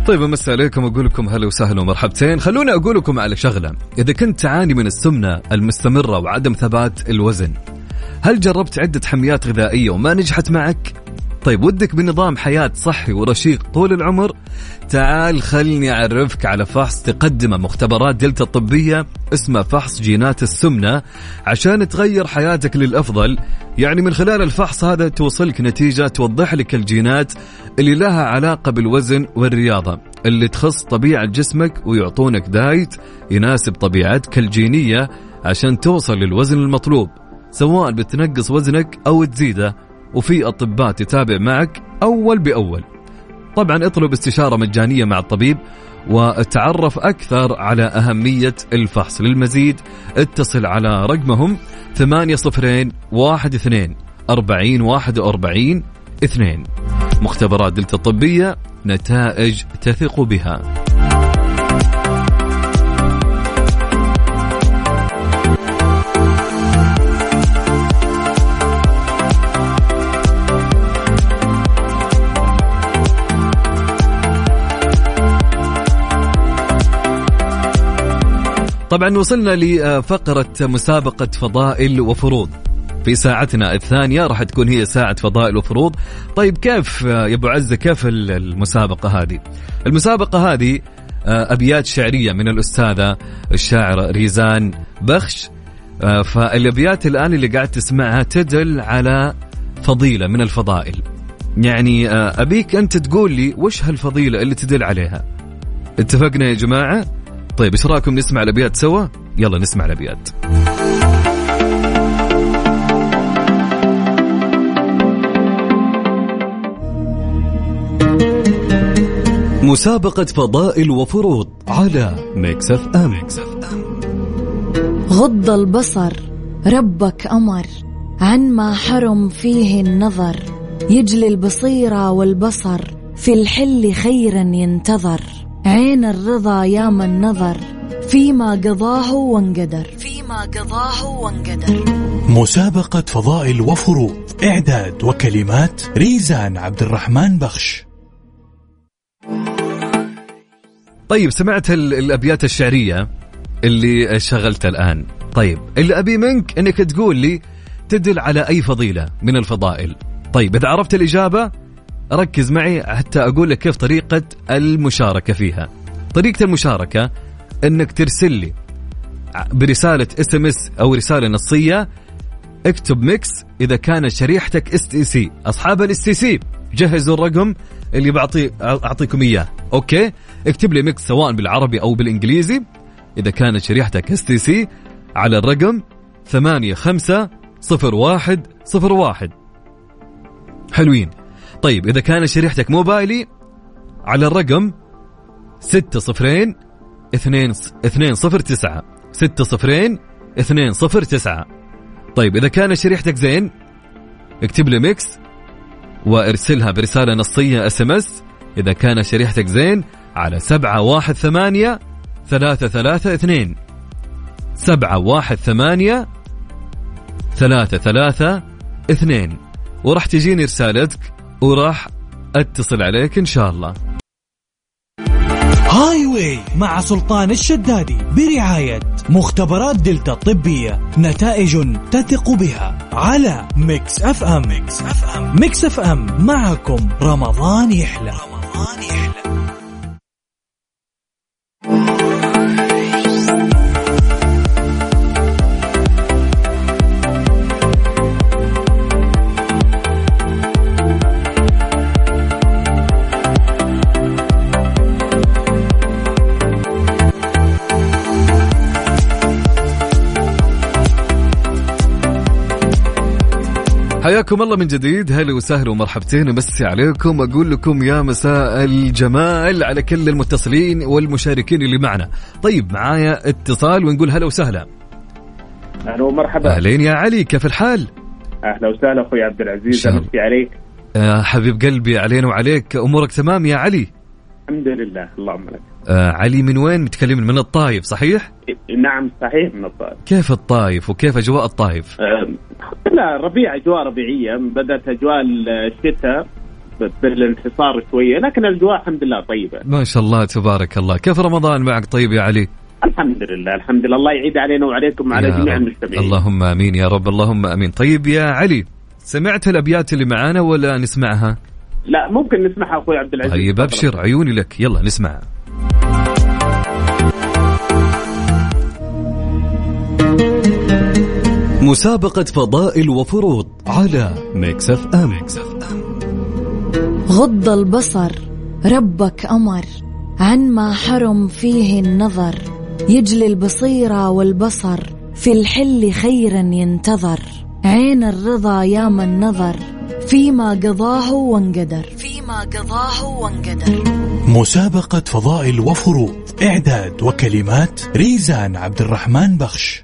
طيب أمسي عليكم أقول لكم هلا وسهلا ومرحبتين. خلوني أقول لكم على شغلة، إذا كنت تعاني من السمنة المستمرة وعدم ثبات الوزن، هل جربت عدة حميات غذائية وما نجحت معك؟ طيب ودك بنظام حياة صحي ورشيق طول العمر؟ تعال خلني أعرفك على فحص تقدمه مختبرات دلتا الطبية اسمه فحص جينات السمنة عشان تغير حياتك للأفضل. يعني من خلال الفحص هذا توصلك نتيجة توضح لك الجينات اللي لها علاقة بالوزن والرياضة اللي تخص طبيعة جسمك، ويعطونك دايت يناسب طبيعتك الجينية عشان توصل للوزن المطلوب، سواء بتنقص وزنك أو تزيده، وفي أطباء تتابع معك أول بأول. طبعا اطلب استشارة مجانية مع الطبيب وتعرف أكثر على أهمية الفحص. للمزيد اتصل على رقمهم 8012-4041-2. مختبرات دلتا الطبية، نتائج تثق بها. طبعا وصلنا لفقرة مسابقة فضائل وفروض. في ساعتنا الثانية راح تكون هي ساعة فضائل وفروض. طيب كيف يا أبو عزة، كيف المسابقة هذه؟ المسابقة هذه أبيات شعرية من الأستاذة الشاعرة ريزان بخش. فالأبيات الآن اللي قاعد تسمعها تدل على فضيلة من الفضائل. يعني أبيك أنت تقول لي وش هالفضيلة اللي تدل عليها. اتفقنا يا جماعة؟ طيب ايش رايكم نسمع الابيات سوا؟ يلا نسمع الابيات. مسابقة فضائل وفروض على ميكس اف ام. غض البصر ربك أمر عن ما حرم فيه النظر، يجلي البصيرة والبصر في الحل خيرا ينتظر، عين الرضا يا من نظر فيما قضاه وانقدر. مسابقة فضائل وفروض، إعداد وكلمات ريزان عبد الرحمن بخش. طيب سمعت الأبيات الشعرية اللي شغلتها الآن. طيب اللي أبي منك أنك تقول لي تدل على أي فضيلة من الفضائل. طيب إذا عرفت الإجابة ركز معي حتى أقول لك كيف طريقة المشاركة فيها. طريقة المشاركة أنك ترسل لي برسالة SMS أو رسالة نصية، اكتب ميكس إذا كانت شريحتك STC. أصحاب الSTC جهزوا الرقم اللي أعطيكم إياه. أوكي، اكتب لي ميكس سواء بالعربي أو بالإنجليزي إذا كانت شريحتك STC على الرقم 850101. حلوين. طيب إذا كان شريحتك موبايلي على الرقم 60209 60209. طيب إذا كان شريحتك زين اكتب لي ميكس وارسلها برسالة نصية SMS إذا كان شريحتك زين على 718332 718332 وراح تجيني رسالتك وراح اتصل عليك إن شاء الله. هاي واي مع سلطان الشدادي برعاية مختبرات دلتا الطبية، نتائج تثق بها على ميكس اف ام. ميكس اف ام معكم رمضان يحلى. حياكم الله من جديد. هلا وسهلا ومرحبتين ومسي عليكم. أقول لكم يا مساء الجمال على كل المتصلين والمشاركين اللي معنا. طيب معايا اتصال ونقول هلا وسهلا. أهلا ومرحبا. أهلين يا علي، كيف الحال؟ أهلا وسهلا أخوي عبد العزيز، أمسي عليك. حبيب قلبي، علينا وعليك. أمورك تمام يا علي؟ الحمد لله اللهم لك. علي من وين متكلمين؟ من الطايف صحيح؟ نعم صحيح من الطايف. كيف الطايف وكيف أجواء الطايف؟ لا ربيع، أجواء ربيعية. بدأت أجواء الشتاء بالانحصار شوية، لكن الأجواء الحمد لله طيبة. ما شاء الله تبارك الله. كيف رمضان معك طيب يا علي؟ الحمد لله الحمد لله، الله يعيد علينا وعليكم وعلى جميع المستمعين. اللهم آمين يا رب، اللهم آمين. طيب يا علي، سمعت الأبيات اللي معانا ولا نسمعها؟ لا ممكن نسمعها أخوي عبد العزيز. طيب أبشر، عيوني لك، يلا نسمعها. مسابقة فضائل وفروض على ميكس اف ام. غض البصر ربك أمر عن ما حرم فيه النظر، يجلي البصيرة والبصر في الحل خيرا ينتظر، عين الرضا يا من نظر فيما قضاه وانقدر. مسابقة فضائل وفروض، إعداد وكلمات ريزان عبد الرحمن بخش.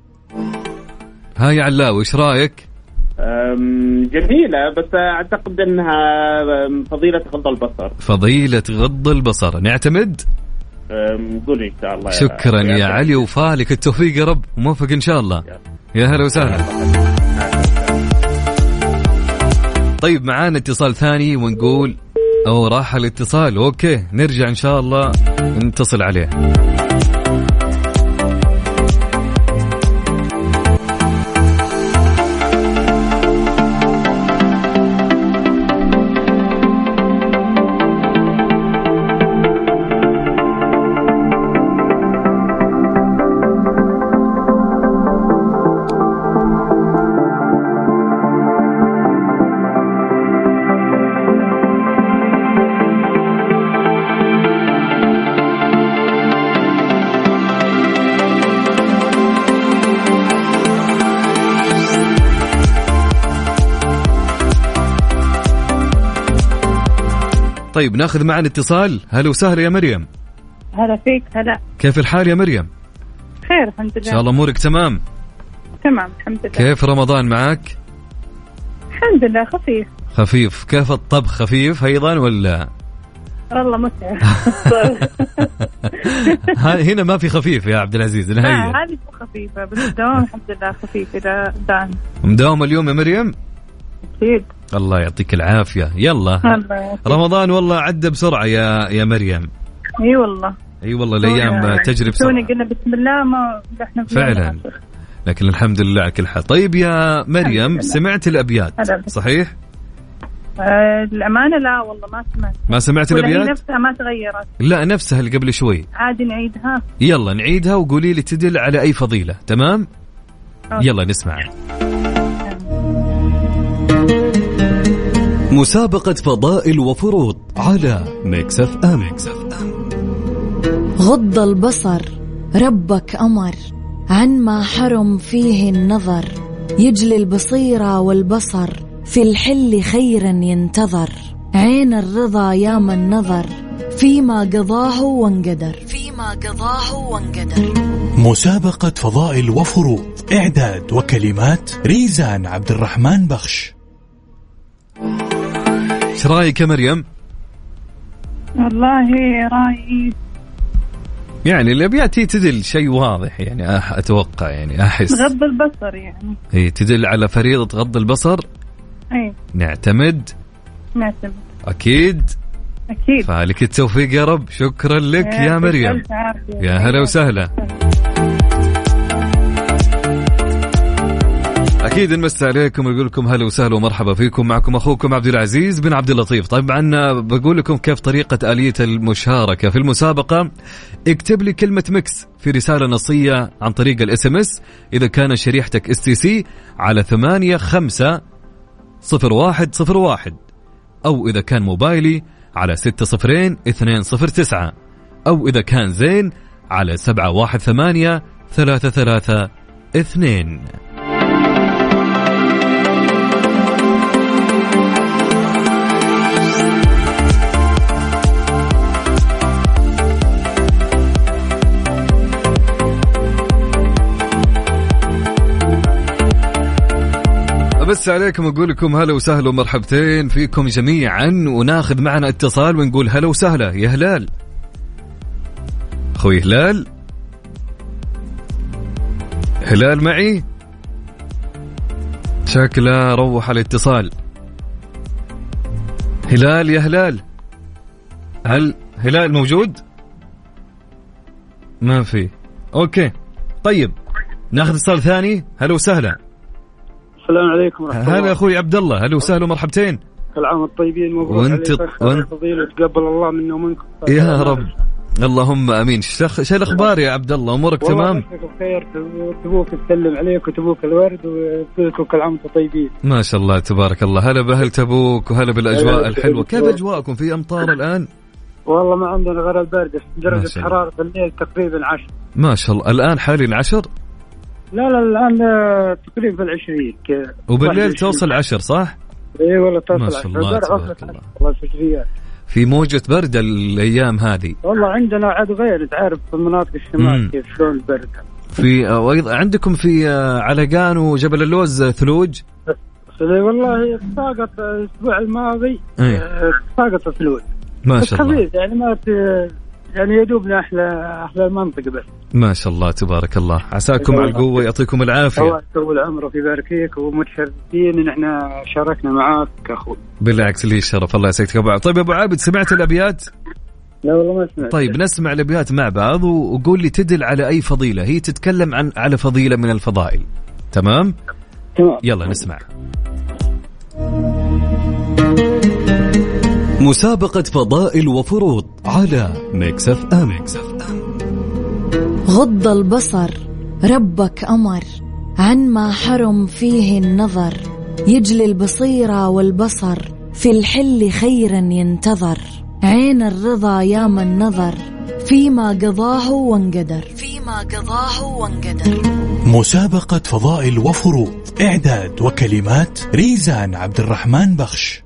هاي علاوي، ايش رايك؟ جميلة، بس أعتقد أنها فضيلة غض البصر. فضيلة غض البصر، نعتمد؟ قولي إن شاء الله. شكرا يا علي، وفالك التوفيق يا رب، موفق إن شاء الله. يا هلا وسهلا. طيب معانا اتصال ثاني ونقول راح الاتصال. أوكي، نرجع إن شاء الله نتصل عليه. طيب ناخذ معنا اتصال. هلا وسهلا يا مريم. هلا فيك. هلا، كيف الحال يا مريم؟ خير الحمد لله. إن شاء الله أمورك تمام؟ تمام الحمد لله. كيف رمضان معك؟ الحمد لله خفيف. خفيف. كيف الطبخ، خفيف أيضا ولا؟ والله متعب. هنا ما في خفيف يا عبد العزيز. هذه خفيفة بس الدوام الحمد لله خفيف. إذا دان مداوم اليوم يا مريم؟ أكيد. الله يعطيك العافية. يلا رمضان والله عدى بسرعة يا مريم. اي والله الأيام تجري بسرعة. توني قلنا بسم الله ما احنا فعلا، لكن الحمد لله على كل حال. طيب يا مريم، سمعت الأبيات صحيح؟ الأمانة لا والله ما سمعت الأبيات؟ هي نفسها ما تغيرت؟ لا نفسها اللي قبل شوي. عادي نعيدها؟ يلا نعيدها وقولي لي تدل على أي فضيلة. تمام؟ يلا نسمع. مسابقة فضائل وفروض على ميكس اف ام. غض البصر ربك أمر عن ما حرم فيه النظر، يجلي البصيرة والبصر في الحل خيرا ينتظر، عين الرضا يا من نظر فيما قضاه وانقدر. مسابقة فضائل وفروض، إعداد وكلمات ريزان عبد الرحمن بخش. ايش رايك يا مريم؟ والله رايي يعني الأبيات هي تدل شيء واضح، يعني أتوقع، يعني أحس غض البصر، يعني هي تدل على فريضة غض البصر. أي نعتمد أكيد. فالك التوفيق يا رب. شكرا لك يا مريم. يا هلا وسهلا. أكيد نمسي عليكم ونقول لكم هلا وسهلا ومرحبا فيكم. معكم أخوكم عبد العزيز بن عبد اللطيف. طبعا بقول لكم كيف طريقة آلية المشاركة في المسابقة. اكتب لي كلمة مكس في رسالة نصية عن طريق الSMS إذا كان شريحتك STC على 850101، أو إذا كان موبايلي على 60209، أو إذا كان زين على 718332. بس عليكم أقول لكم هلا وسهلا ومرحبتين فيكم جميعا، وناخذ معنا اتصال ونقول هلا وسهلا. يا هلال، أخوي هلال معي؟ شكله روح الاتصال. هلال يا هلال، هل هلال موجود؟ ما في. اوكي طيب ناخذ اتصال ثاني. هلا وسهلا. السلام عليكم ورحمة الله. هلا اخوي عبد الله، هلا وسهلا ومرحبتين. كل عام الطيبين، مبروك عليك فضيلة، وتقبل الله منا ومنكم يا رب. اللهم امين. شو الاخبار يا عبد الله؟ امورك تمام؟ بخير. تبوك تسلم عليك وتبوك الورد وتبوك كل عام طيبين. ما شاء الله تبارك الله. هلا باهل تبوك وهلا بالاجواء الحلوه. كيف اجواءكم؟ في امطار الان؟ والله ما عندنا غير البرد. درجة حرارة الليل تقريبا 10. ما شاء الله. الان حاليا 10؟ لا الان تقريبا 20 كذا. وبالليل توصل 10 صح؟ اي والله توصل 10. ما شاء الله تبارك الله. والله فجريات. في موجة برد الأيام هذه. والله عندنا عاد غير، تعرف في مناطق الشمال كيف شلون البرد. في عندكم في علقان وجبل اللوز ثلوج؟ والله ساقط الأسبوع الماضي. ساقط ثلوج ما شاء الله. يعني ما يعني يدوبنا أحلى المنطقة بس. ما شاء الله تبارك الله. عساكم على القوة، يعطيكم العافية. الله يطول عمرك ويبارك فيك، ومتشرفين إن إحنا شاركنا معاك أخوي. بالعكس لي الشرف، الله يسعدك أبو عابد. طيب أبو عابد سمعت الأبيات؟ لا والله ما سمعت. طيب نسمع الأبيات مع بعض وقول لي تدل على أي فضيلة. هي تتكلم على فضيلة من الفضائل. تمام؟ يلا نسمع. مسابقة فضائل وفروض على ميكس اف ام. غض البصر ربك أمر عن ما حرم فيه النظر، يجلي البصيرة والبصر في الحل خيرا ينتظر، عين الرضا يا من نظر فيما قضاه وانقدر. مسابقة فضائل وفروض، إعداد وكلمات ريزان عبد الرحمن بخش.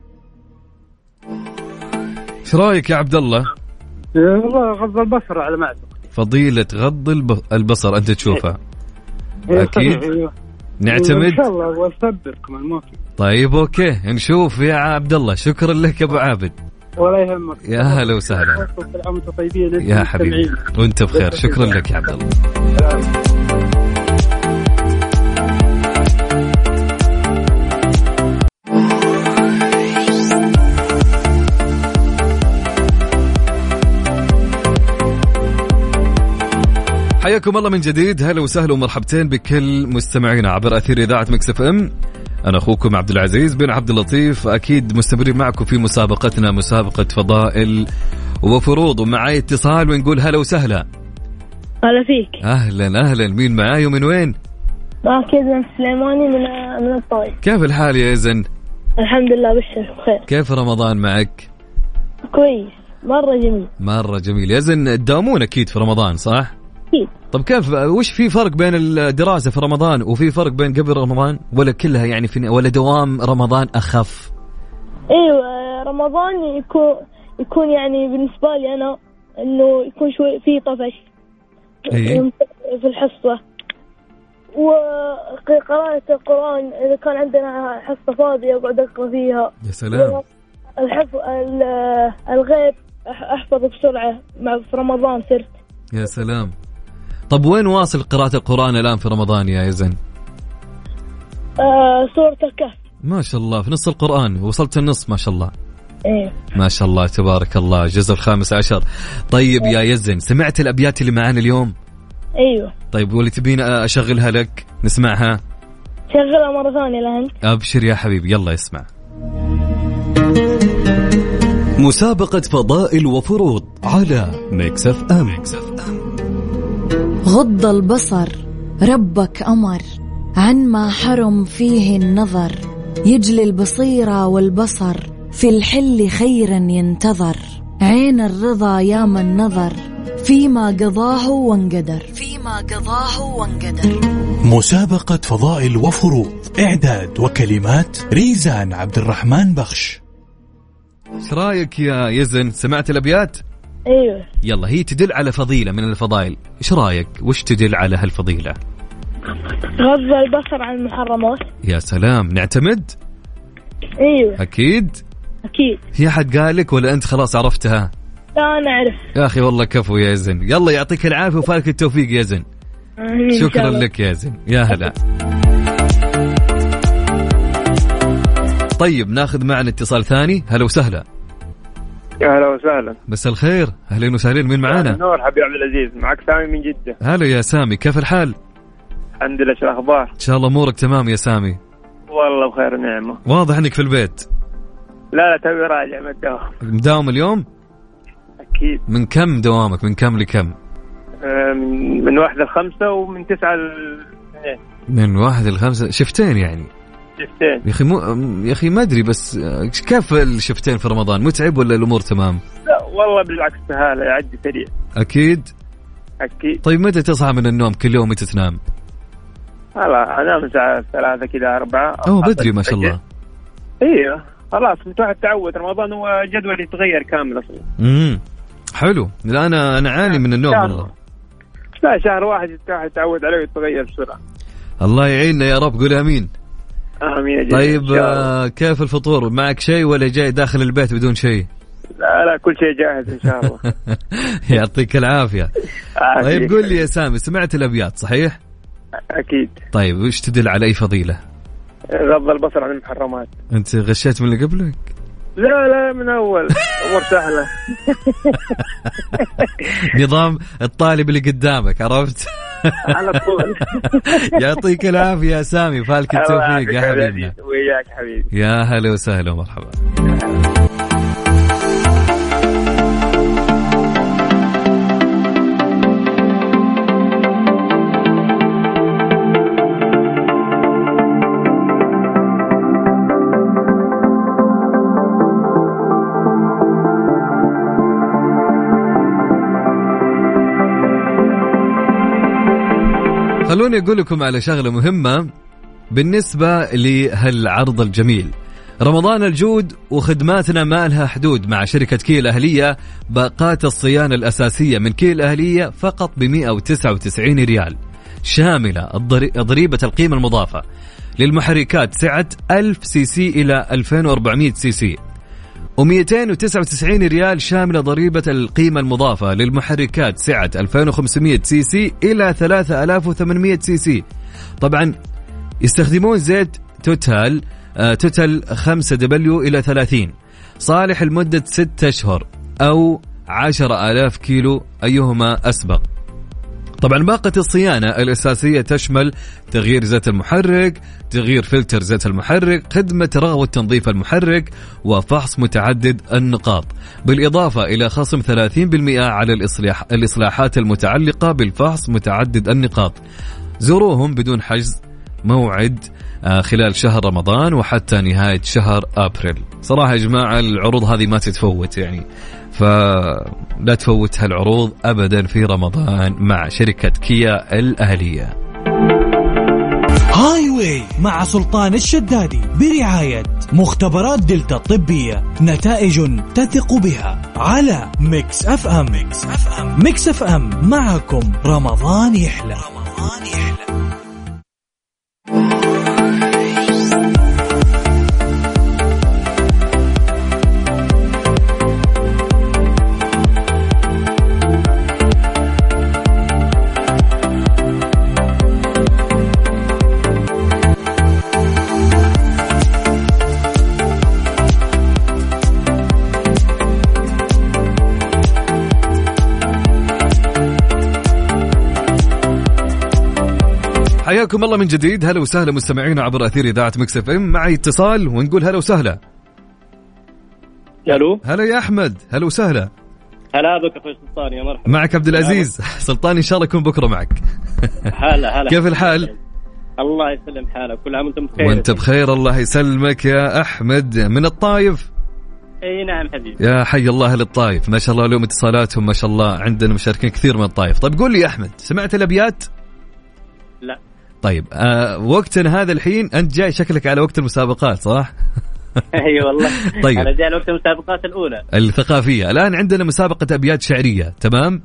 ايش رايك يا عبد الله؟ والله غض البصر على ما أعتقد. فضيلة غض البصر أنت تشوفها؟ أكيد. نعتمد إن شاء الله وأصبركم الموقف. طيب أوكي نشوف يا عبد الله. شكرا لك أبو عابد. ولا يهمك. يا هلا وسهلا يا حبيبي وأنت بخير. شكرا لك يا عبد الله. حياكم الله من جديد. هلا وسهلا ومرحبتين بكل مستمعينا عبر أثير إذاعة ميكس اف ام. أنا أخوكم عبد العزيز بن عبد اللطيف، أكيد مستمرين معكم في مسابقتنا، مسابقة فضائل وفروض. ومعاي اتصال ونقول هلا وسهلا. هلا فيك. أهلا. مين معاي ومن وين؟ معك يزن سليماني من الطائف. كيف الحال يا يزن؟ الحمد لله بالشر بخير. كيف رمضان معك؟ كويس مرة جميل. يزن تداومون أكيد في رمضان صح؟ أكيد. طب كيف وش في فرق بين الدراسة في رمضان وفي فرق بين قبل رمضان ولا كلها يعني ولا دوام رمضان أخف؟ ايوه رمضان يكون يعني بالنسبة لي أنا إنه يكون شوي في طفش في الحصة، وقراءة القرآن إذا كان عندنا حصة فاضية أقعد أقرأ فيها. يا سلام. الغيب أحفظ بسرعة في رمضان صرت. يا سلام. طب وين واصل قراءة القرآن الآن في رمضان يا يزن؟ سورة الكهف. ما شاء الله في نص القرآن، وصلت النص ما شاء الله. إيه. ما شاء الله تبارك الله، الجزء 15. طيب يا يزن سمعت الأبيات اللي معانا اليوم؟ أيوه. طيب واللي تبين أشغلها لك نسمعها؟ شغلها مرة ثانية لهن. أبشر يا حبيبي يلا اسمع. مسابقة فضائل وفروض على ميكس اف ام. غض البصر ربك أمر عن ما حرم فيه النظر، يجلي البصيرة والبصر في الحل خيرا ينتظر، عين الرضا يا من نظر فيما قضاه وانقدر. مسابقة فضائل وفروض، إعداد وكلمات ريزان عبد الرحمن بخش. ايش رايك يا يزن؟ سمعت الأبيات؟ ايوه. يلا هي تدل على فضيلة من الفضائل، ايش رايك؟ وش تدل على هالفضيلة؟ غض البصر عن المحرمات. يا سلام. نعتمد؟ ايوه اكيد. في احد قال لك ولا انت خلاص عرفتها؟ لا انا اعرف يا اخي. والله كفو يا يزن. يلا يعطيك العافية وفالك التوفيق يا يزن. شكرا لك يا يزن. يا هلا. طيب ناخذ معنا اتصال ثاني. هلا وسهلا. يا هلا وسهلا. بس الخير، أهلين وسهلين. مين معانا؟ نور حبيب عبد العزيز، معك سامي من جدة. هلا يا سامي، كيف الحال؟ الحمد لله، شو الأخبار؟ إن شاء الله أمورك تمام يا سامي. والله بخير ونعمة. واضح إنك في البيت. لا توي راجع من الدوام. مداوم اليوم؟ أكيد. من كم دوامك؟ من كم لكم؟ من 1 ل5 ومن 9 ل2. من 1 ل5 شفتين يعني؟ شفتين يا أخي يا أخي ما أدري، بس كيف الشفتين في رمضان؟ متعب ولا الأمور تمام؟ لا والله بالعكس سهالة، يعدي سريع. أكيد. طيب متى تصحى من النوم كل يوم؟ متى تنام؟ هلا أنام الساعة 3 كذا 4. بدري ما شاء الله. ايوه خلاص متوحد تعود. رمضان هو جدول يتغير كامل اصلا. حلو. لا انا عاني من النوم والله. لا شهر واحد يتعود عليه ويتغير بسرعه. الله يعيننا يا رب، قول امين. امين يا طيب كيف الفطور؟ معك شيء ولا جاي داخل البيت بدون شيء؟ لا كل شيء جاهز ان شاء الله. يعطيك العافيه. طيب قول لي يا سامي، سمعت الابيات صحيح؟ اكيد. طيب وش تدل على اي فضيله؟ غض البصر عن المحرمات. انت غشيت من اللي قبلك؟ لا من اول امور سهله. نظام الطالب اللي قدامك، عرفت؟ على طول. يعطيك العافيه يا سامي، فالك التوفيق يا حبيبنا. وياك حبيبي. يا هلا وسهلا ومرحبا. خلوني أقول لكم على شغلة مهمة بالنسبة لهالعرض الجميل. رمضان الجود وخدماتنا ما لها حدود مع شركة كيا الأهلية. باقات الصيانة الأساسية من كيا الأهلية فقط ب199 ريال، شاملة ضريبة القيمة المضافة للمحركات سعة 1000 سي سي إلى 2400 سي سي، و299 ريال شاملة ضريبة القيمة المضافة للمحركات سعة 2500 سي سي إلى 3800 سي سي. طبعا يستخدمون زيت توتال 5W إلى 30، صالح لمدة 6 أشهر أو 10,000 كيلو أيهما أسبق. طبعا باقة الصيانة الأساسية تشمل تغيير زيت المحرك، تغيير فلتر زيت المحرك، خدمة رغوة وتنظيف المحرك، وفحص متعدد النقاط، بالإضافة إلى خصم 30% على الإصلاحات المتعلقة بالفحص متعدد النقاط. زوروهم بدون حجز موعد خلال شهر رمضان وحتى نهاية شهر أبريل. صراحة يا جماعة العروض هذه ما تتفوت يعني، فلا تفوت هالعروض أبدا في رمضان مع شركة كيا الأهلية. هاي واي مع سلطان الشدادي برعاية مختبرات دلتا الطبية، نتائج تثق بها على ميكس اف ام. ميكس اف ام معكم رمضان يحلى. حياكم الله من جديد. هلا وسهلا مستمعين عبر أثير إذاعة ميكس اف ام. معي اتصال ونقول هلا وسهلا. الو هلا يا أحمد، هلا وسهلا. هلا بك أخوي سلطان، يا مرحبا. معك عبد العزيز. سلطان إن شاء الله يكون بكرة معك. هلا كيف الحال؟ الله يسلم حالك، كل عام وانتم بخير. وانت بخير الله يسلمك يا أحمد من الطايف. اي نعم حبيبي. يا حي الله للطايف، ما شاء الله لهم اتصالاتهم ما شاء الله، عندنا مشاركين كثير من الطايف. طيب قول لي يا أحمد، سمعت الأبيات؟ لا. طيب وقتنا هذا الحين أنت جاي شكلك على وقت المسابقات صح؟ اي والله. طيب أنا جاي على وقت المسابقات الأولى الثقافية. الآن عندنا مسابقة أبيات شعرية. تمام.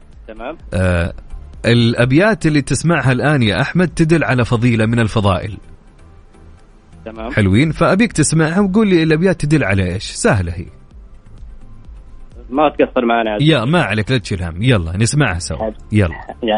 الأبيات اللي تسمعها الآن يا أحمد تدل على فضيلة من الفضائل. تمام. حلوين، فأبيك تسمعها وقول لي الأبيات تدل على إيش. سهلة هي، ما تقصر معنا. يا ما عليك لا تشيل هم. يلا نسمعها سوا. يلا.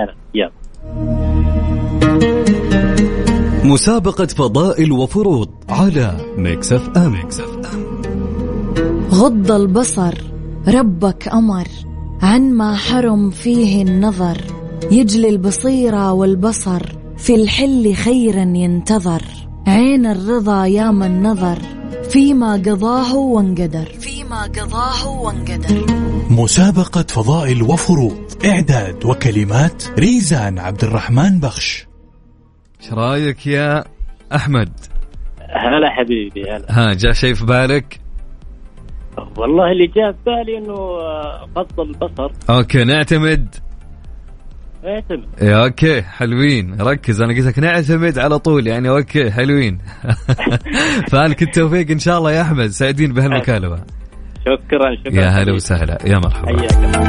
مسابقة فضائل وفروض على ميكس اف ام. غض البصر ربك أمر عن ما حرم فيه النظر، يجلي البصيرة والبصر في الحل خيرا ينتظر. عين الرضا يا من نظر فيما قضاه وانقدر، فيما قضاه وانقدر. مسابقة فضائل وفروض، إعداد وكلمات ريزان عبد الرحمن بخش. ايش رايك يا أحمد؟ هلا حبيبي هلا. جاء شيء في بالك؟ والله اللي جاء في بالي إنه غض البصر. أوكي نعتمد. اعتمد. اوكي حلوين، ركز، انا قلت لك نعتمد على طول يعني. اوكي حلوين. فالك التوفيق ان شاء الله يا احمد، سعيدين بهالمكالمه. شكرا. يا هلا وسهلا، يا مرحبا.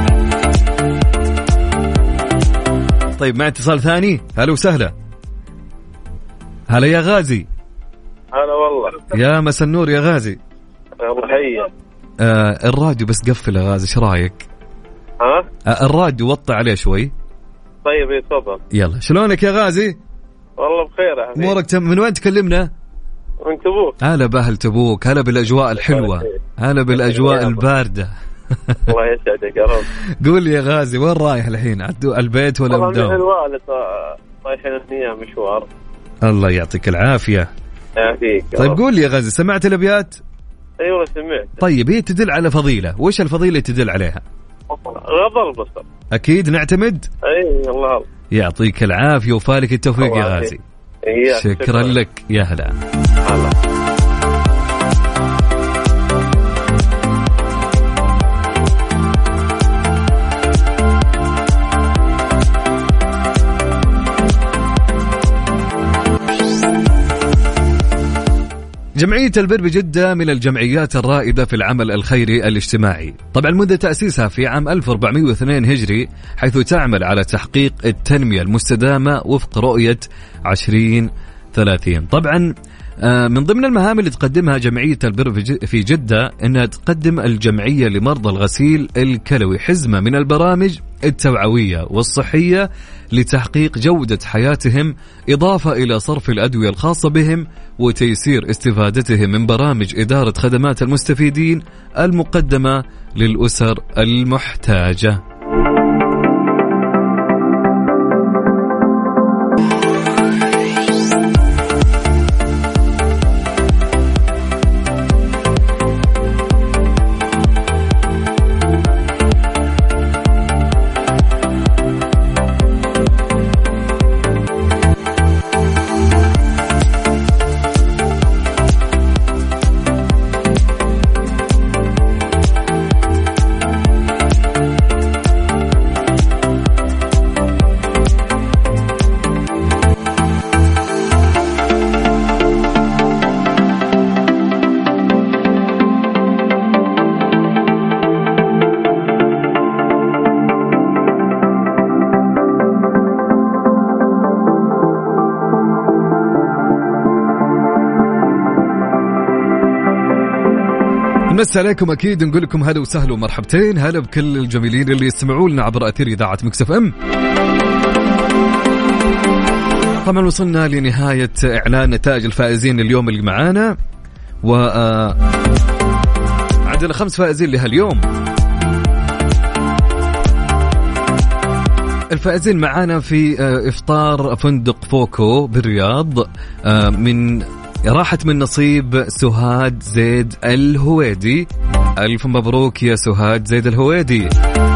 طيب مع اتصال ثاني. هلا وسهلا. هلا يا غازي. هلا والله. يا مسا النور يا غازي. الله حي. الراديو بس قفل يا غازي، ايش رايك؟ الراديو وطي عليه شوي. طيب تفضل. يلا، شلونك يا غازي؟ والله بخير يا حبيبي. امورك من وين تكلمنا؟ من تبوك. هلا باهل تبوك، هلا بالاجواء الحلوه، هلا بالاجواء البارده. الله يسعدك يا رب. قول لي يا غازي، وين رايح الحين؟ البيت ولا الدوام؟ والله الوالد رايحين اثنين مشوار. الله يعطيك العافيه. يعافيك. طيب قول لي يا غازي، سمعت الابيات؟ ايوه سمعت. طيب هي تدل على فضيله، وش الفضيله تدل عليها؟ غض البصر. اكيد نعتمد. اي الله يعطيك العافيه وفالك التوفيق يا غازي. شكرا لك. يا هلا. جمعية البر بجدة من الجمعيات الرائدة في العمل الخيري الاجتماعي، طبعا منذ تأسيسها في عام 1402 هجري، حيث تعمل على تحقيق التنمية المستدامة وفق رؤية 2030. طبعا من ضمن المهام اللي تقدمها جمعية البر في جدة أنها تقدم الجمعية لمرضى الغسيل الكلوي حزمة من البرامج التوعوية والصحية لتحقيق جودة حياتهم، إضافة إلى صرف الأدوية الخاصة بهم وتيسير استفادتهم من برامج إدارة خدمات المستفيدين المقدمة للأسر المحتاجة. مسا عليكم، أكيد نقول لكم هلا وسهلا ومرحبتين، هلا بكل الجميلين اللي يسمعوا لنا عبر أثير إذاعة ميكس اف ام. طبعا وصلنا لنهاية إعلان نتائج الفائزين اليوم اللي معانا، عندنا 5 فائزين لهاليوم. الفائزين معانا في إفطار فندق فوكو بالرياض، راحت من نصيب سهاد زيد الهويدي. ألف مبروك يا سهاد زيد الهويدي.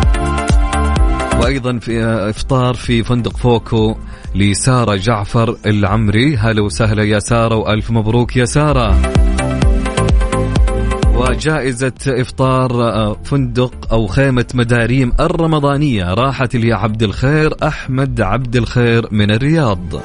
وأيضا في إفطار في فندق فوكو لسارة جعفر العمري. هلا وسهلا يا سارة وألف مبروك يا سارة. وجائزة إفطار فندق أو خيمة مداريم الرمضانية راحت لي عبد الخير أحمد عبد الخير من الرياض.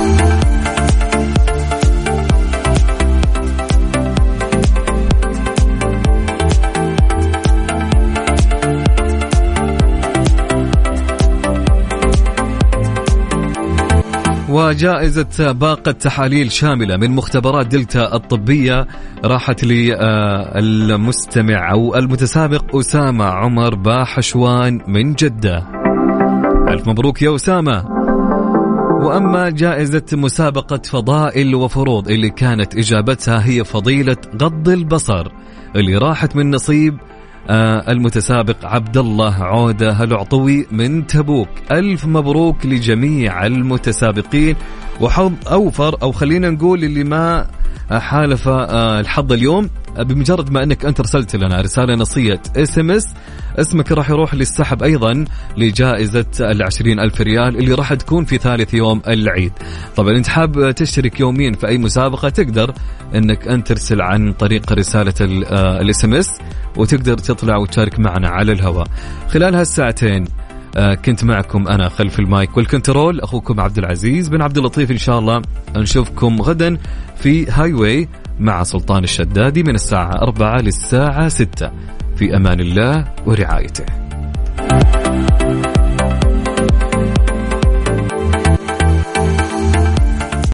وجائزة باقة تحاليل شاملة من مختبرات دلتا الطبية راحت للمستمع أو المتسابق أسامة عمر باحشوان من جدة. ألف مبروك يا أسامة. وأما جائزة مسابقة فضائل وفروض اللي كانت إجابتها هي فضيلة غض البصر، اللي راحت من نصيب المتسابق عبد الله عودة العطوي من تبوك. ألف مبروك لجميع المتسابقين، وحظ أوفر، أو خلينا نقول اللي ما حالف الحظ اليوم، بمجرد ما أنك أنت رسلت لنا رسالة نصية SMS، اسمك راح يروح للسحب أيضا لجائزة 20,000 ريال اللي راح تكون في ثالث يوم العيد. طبعا أنت حاب تشترك يوميا في أي مسابقة، تقدر أنك أنت ترسل عن طريق رسالة SMS وتقدر تطلع وتشارك معنا على الهواء. خلال هالساعتين كنت معكم أنا خلف المايك والكنترول أخوكم عبد العزيز بن عبد اللطيف. إن شاء الله نشوفكم غدا في هاي واي مع سلطان الشدادي من الساعة 4 للساعة 6. في أمان الله ورعايته.